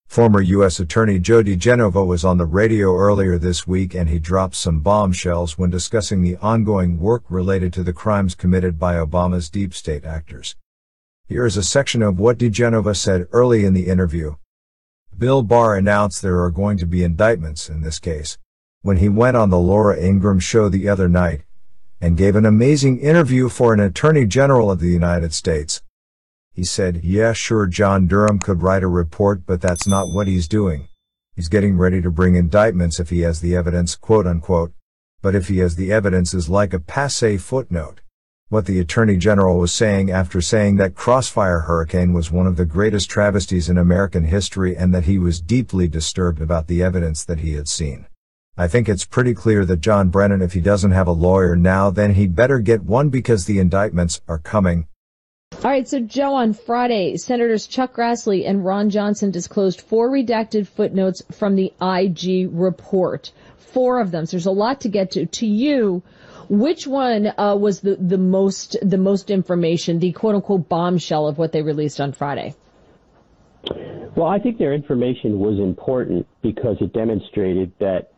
Former U.S. Attorney Joe DiGenova was on the radio earlier this week and he dropped some bombshells when discussing the ongoing work related to the crimes committed by Obama's deep state actors. Here is a section of what DiGenova said early in the interview. Bill Barr announced there are going to be indictments in this case when he went on the Laura Ingraham show the other night and gave an amazing interview for an Attorney General of the United States. He said, yeah, sure, John Durham could write a report, but that's not what he's doing. He's getting ready to bring indictments if he has the evidence, quote unquote. But if he has the evidence is like a passé footnote. What the Attorney General was saying after saying that Crossfire Hurricane was one of the greatest travesties in American history and that he was deeply disturbed about the evidence that he had seen. I think it's pretty clear that John Brennan, if he doesn't have a lawyer now, then he'd better get one because the indictments are coming. All right, so Joe, on Friday, Senators Chuck Grassley and Ron Johnson disclosed 4 redacted footnotes from the IG report. 4 of them. So there's a lot to get to. To you, which one was the most information, the quote unquote bombshell of what they released on Friday? Well, I think their information was important because it demonstrated that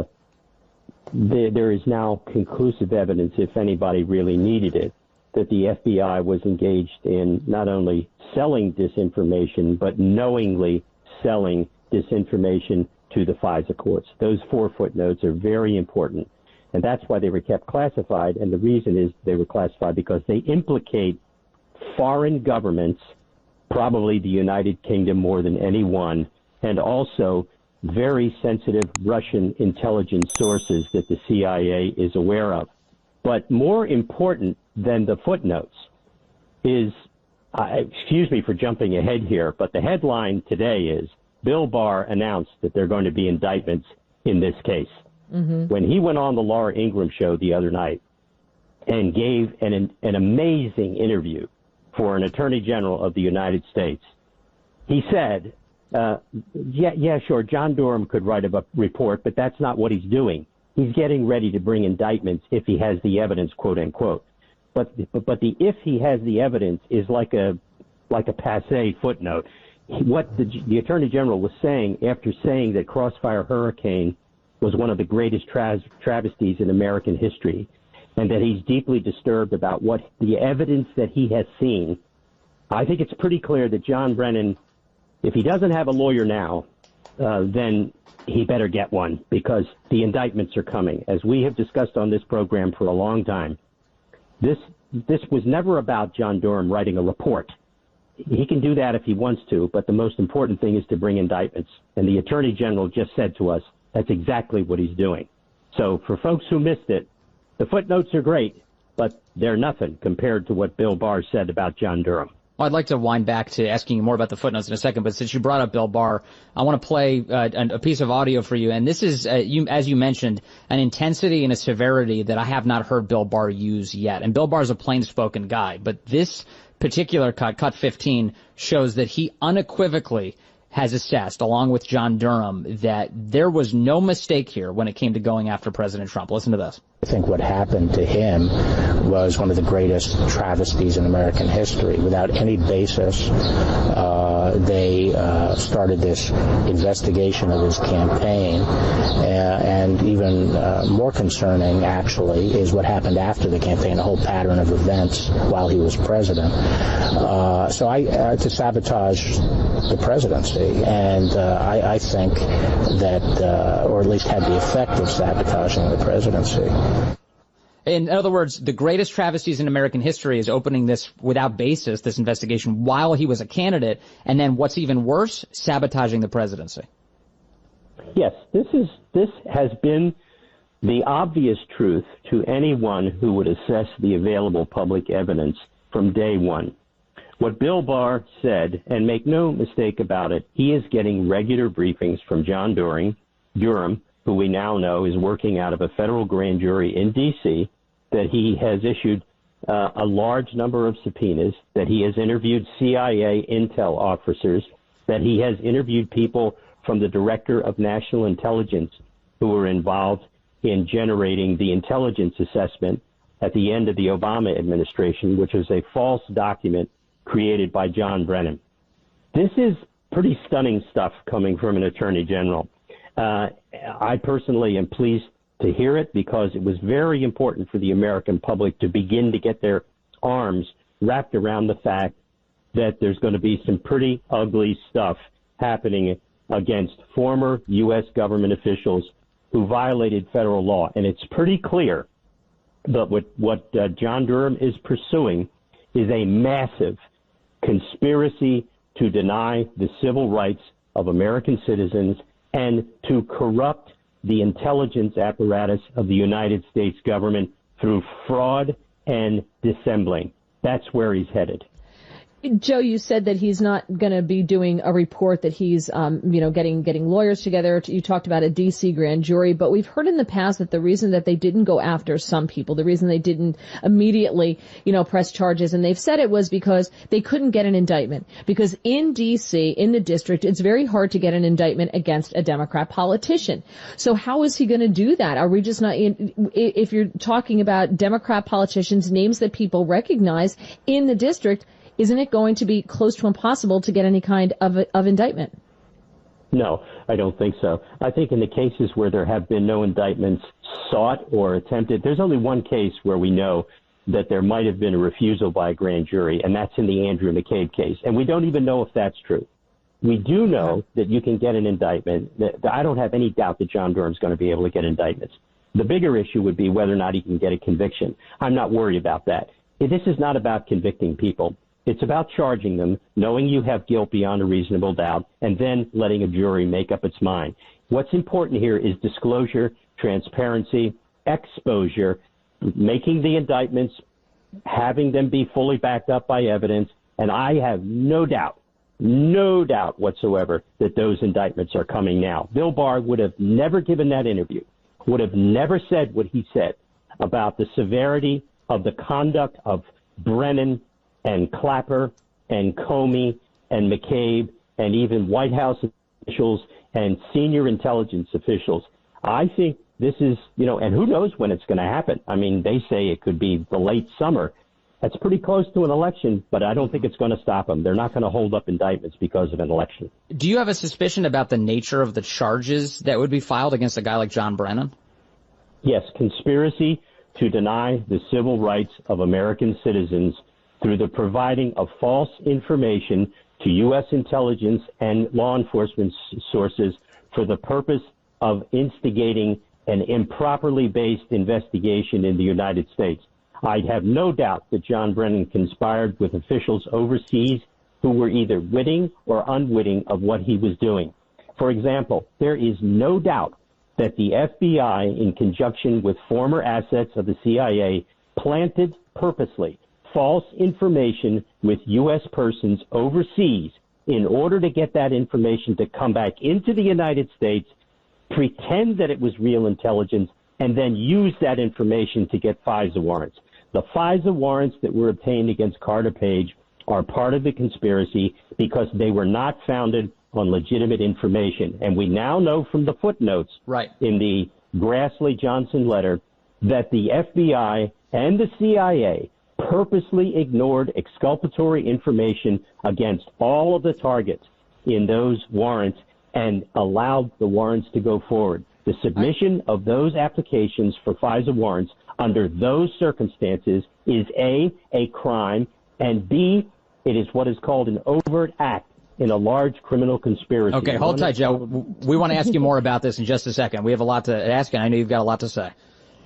there is now conclusive evidence, if anybody really needed it, that the FBI was engaged in not only selling disinformation, but knowingly selling disinformation to the FISA courts. Those 4 footnotes are very important, and that's why they were kept classified, and the reason is they were classified because they implicate foreign governments, probably the United Kingdom more than any one, and also very sensitive Russian intelligence sources that the CIA is aware of. But more important than the footnotes is, excuse me for jumping ahead here, but the headline today is Bill Barr announced that there are going to be indictments in this case. Mm-hmm. When he went on the Laura Ingraham show the other night and gave an amazing interview for an Attorney General of the United States, he said, yeah, sure, John Durham could write a report, but that's not what he's doing. He's getting ready to bring indictments if he has the evidence, quote unquote. But the if he has the evidence is like a passé footnote. What the Attorney General was saying after saying that Crossfire Hurricane was one of the greatest travesties in American history, and that he's deeply disturbed about what the evidence that he has seen, I think it's pretty clear that John Brennan, if he doesn't have a lawyer now, then he better get one, because the indictments are coming. As we have discussed on this program for a long time, this was never about John Durham writing a report. He can do that if he wants to, but the most important thing is to bring indictments. And the Attorney General just said to us, that's exactly what he's doing. So for folks who missed it, the footnotes are great, but they're nothing compared to what Bill Barr said about John Durham. Well, I'd like to wind back to asking you more about the footnotes in a second, but since you brought up Bill Barr, I want to play a piece of audio for you. And this is, as you mentioned, an intensity and a severity that I have not heard Bill Barr use yet. And Bill Barr is a plain-spoken guy, but this particular cut 15, shows that he unequivocally has assessed, along with John Durham, that there was no mistake here when it came to going after President Trump. Listen to this. I think what happened to him was one of the greatest travesties in American history. Without any basis, they started this investigation of his campaign, and even more concerning, actually, is what happened after the campaign, a whole pattern of events while he was president. To sabotage the presidency, and I think that, or at least had the effect of sabotaging the presidency. In other words, the greatest travesties in American history is opening this without basis, this investigation, while he was a candidate, and then what's even worse, sabotaging the presidency. Yes, this has been the obvious truth to anyone who would assess the available public evidence from day one. What Bill Barr said, and make no mistake about it, he is getting regular briefings from John Durham, who we now know is working out of a federal grand jury in D.C., that he has issued a large number of subpoenas, that he has interviewed CIA intel officers, that he has interviewed people from the Director of National Intelligence who were involved in generating the intelligence assessment at the end of the Obama administration, which was a false document created by John Brennan. This is pretty stunning stuff coming from an attorney general. I personally am pleased to hear it because it was very important for the American public to begin to get their arms wrapped around the fact that there's going to be some pretty ugly stuff happening against former U.S. government officials who violated federal law. And it's pretty clear that what John Durham is pursuing is a massive conspiracy to deny the civil rights of American citizens and to corrupt the intelligence apparatus of the United States government through fraud and dissembling. That's where he's headed. Joe, you said that he's not going to be doing a report, that he's, getting lawyers together. You talked about a D.C. grand jury, but we've heard in the past that the reason that they didn't go after some people, the reason they didn't immediately, press charges, and they've said it was because they couldn't get an indictment. Because in D.C., in the district, it's very hard to get an indictment against a Democrat politician. So how is he going to do that? Are we just not, if you're talking about Democrat politicians, names that people recognize in the district, isn't it going to be close to impossible to get any kind of indictment? No, I don't think so. I think in the cases where there have been no indictments sought or attempted, there's only one case where we know that there might have been a refusal by a grand jury, and that's in the Andrew McCabe case. And we don't even know if that's true. We do know that you can get an indictment. I don't have any doubt that John Durham's going to be able to get indictments. The bigger issue would be whether or not he can get a conviction. I'm not worried about that. This is not about convicting people. It's about charging them, knowing you have guilt beyond a reasonable doubt, and then letting a jury make up its mind. What's important here is disclosure, transparency, exposure, making the indictments, having them be fully backed up by evidence, and I have no doubt whatsoever that those indictments are coming now. Bill Barr would have never given that interview, would have never said what he said about the severity of the conduct of Brennan and Clapper and Comey and McCabe and even White House officials and senior intelligence officials. I think this is, and who knows when it's going to happen. I mean, they say it could be the late summer. That's pretty close to an election, but I don't think it's going to stop them. They're not going to hold up indictments because of an election. Do you have a suspicion about the nature of the charges that would be filed against a guy like John Brennan? Yes, conspiracy to deny the civil rights of American citizens through the providing of false information to U.S. intelligence and law enforcement sources for the purpose of instigating an improperly based investigation in the United States. I have no doubt that John Brennan conspired with officials overseas who were either witting or unwitting of what he was doing. For example, there is no doubt that the FBI, in conjunction with former assets of the CIA, planted purposely false information with U.S. persons overseas in order to get that information to come back into the United States, pretend that it was real intelligence, and then use that information to get FISA warrants. The FISA warrants that were obtained against Carter Page are part of the conspiracy because they were not founded on legitimate information. And we now know from the footnotes in the Grassley-Johnson letter that the FBI and the CIA purposely ignored exculpatory information against all of the targets in those warrants and allowed the warrants to go forward. The submission of those applications for FISA warrants under those circumstances is A, a crime, and B, it is what is called an overt act in a large criminal conspiracy. Okay, hold tight, Joe. We want to ask you more about this in just a second. We have a lot to ask, and I know you've got a lot to say.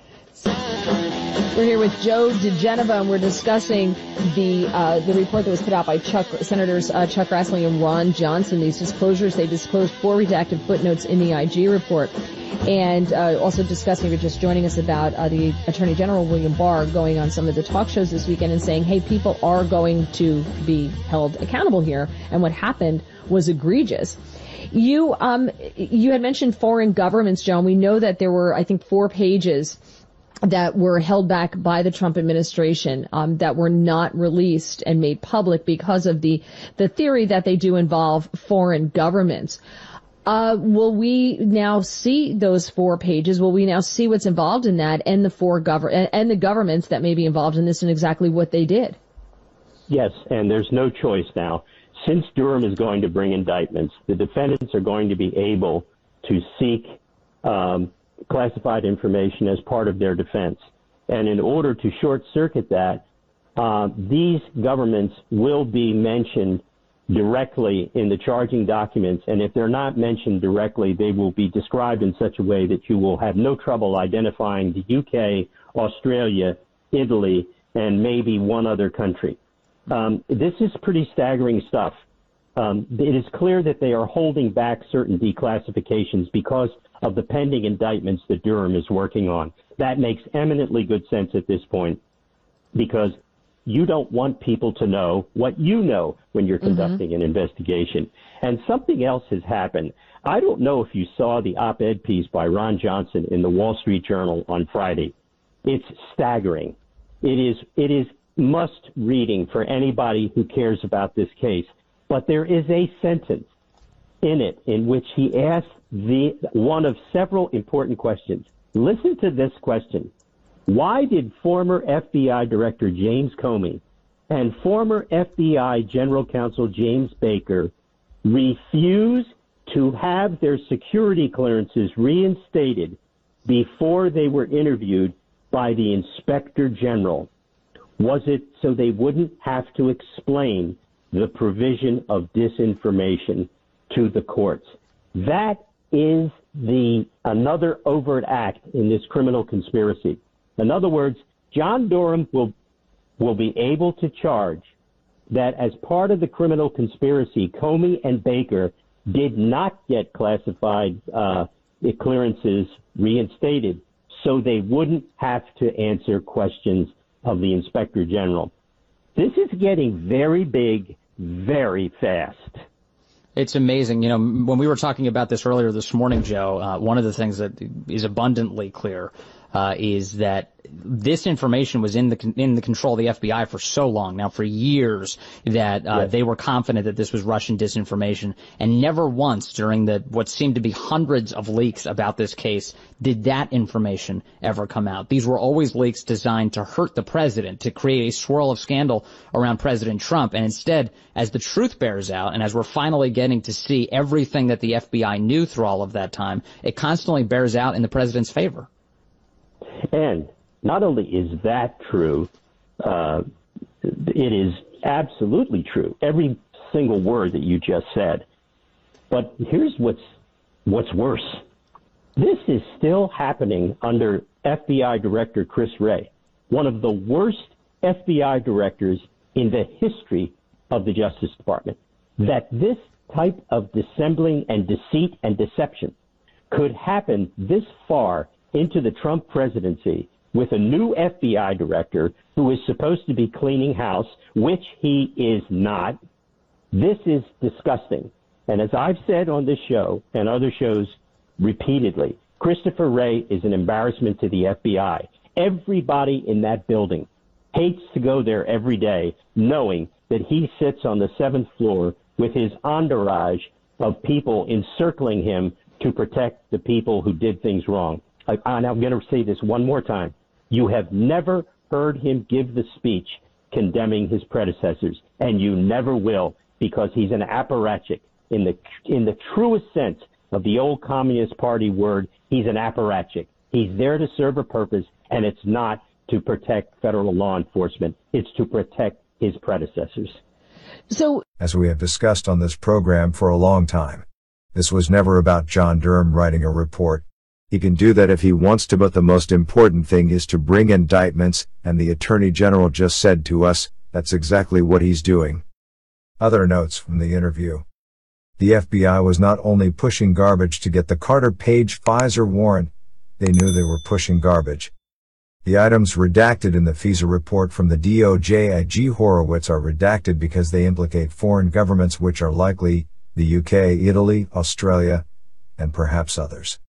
We're here with Joe diGenova, and we're discussing the report that was put out by Senators Chuck Grassley and Ron Johnson. These disclosures, they disclosed 4 redacted footnotes in the IG report. And also discussing, you're just joining us about the Attorney General William Barr going on some of the talk shows this weekend and saying, hey, people are going to be held accountable here, and what happened was egregious. You had mentioned foreign governments, Joan. We know that there were, I think, 4 pages that were held back by the Trump administration that were not released and made public because of the theory that they do involve foreign governments. Will we now see those 4 pages? Will we now see what's involved in that and the governments that may be involved in this and exactly what they did? Yes, and there's no choice now. since Durham is going to bring indictments, the defendants are going to be able to seek classified information as part of their defense. And in order to short-circuit that, these governments will be mentioned directly in the charging documents, and if they're not mentioned directly, they will be described in such a way that you will have no trouble identifying the UK, Australia, Italy, and maybe one other country. This is pretty staggering stuff. It is clear that they are holding back certain declassifications because of the pending indictments that Durham is working on. That makes eminently good sense at this point, because you don't want people to know what you know when you're conducting an investigation. And something else has happened. I don't know if you saw the op-ed piece by Ron Johnson in the Wall Street Journal on Friday. It's staggering. It is must reading for anybody who cares about this case. But there is a sentence in it in which he asks one of several important questions. Listen to this question. Why did former FBI Director James Comey and former FBI General Counsel James Baker refuse to have their security clearances reinstated before they were interviewed by the Inspector General? Was it so they wouldn't have to explain the provision of disinformation to the courts? That is another overt act in this criminal conspiracy. In other words, John Durham will be able to charge that as part of the criminal conspiracy, Comey and Baker did not get classified clearances reinstated, so they wouldn't have to answer questions of the Inspector General. This is getting very big, very fast. It's amazing. You know, when we were talking about this earlier this morning, Joe, one of the things that is abundantly clear is that this information was in the control of the FBI for so long now, for years, that Yes. they were confident that this was Russian disinformation, and never once during what seemed to be hundreds of leaks about this case did that information ever come out. These were always leaks designed to hurt the president, to create a swirl of scandal around President Trump, and instead, as the truth bears out, and as we're finally getting to see everything that the FBI knew through all of that time, it constantly bears out in the president's favor. And not only is that true, it is absolutely true, every single word that you just said. But here's what's worse. This is still happening under FBI Director Chris Wray, one of the worst FBI directors in the history of the Justice Department. That this type of dissembling and deceit and deception could happen this far into the Trump presidency with a new FBI director who is supposed to be cleaning house, which he is not. This is disgusting. And as I've said on this show and other shows repeatedly, Christopher Wray is an embarrassment to the FBI. Everybody in that building hates to go there every day, knowing that he sits on the 7th floor with his entourage of people encircling him to protect the people who did things wrong. And I'm going to say this one more time. You have never heard him give the speech condemning his predecessors, and you never will, because he's an apparatchik. In the truest sense of the old Communist Party word, he's an apparatchik. He's there to serve a purpose, and it's not to protect federal law enforcement. It's to protect his predecessors. So, as we have discussed on this program for a long time, this was never about John Durham writing a report. He can do that if he wants to, but the most important thing is to bring indictments, and the Attorney General just said to us, that's exactly what he's doing. Other notes from the interview. The FBI was not only pushing garbage to get the Carter Page Pfizer warrant, they knew they were pushing garbage. The items redacted in the FISA report from the DOJ IG Horowitz are redacted because they implicate foreign governments, which are likely the UK, Italy, Australia, and perhaps others.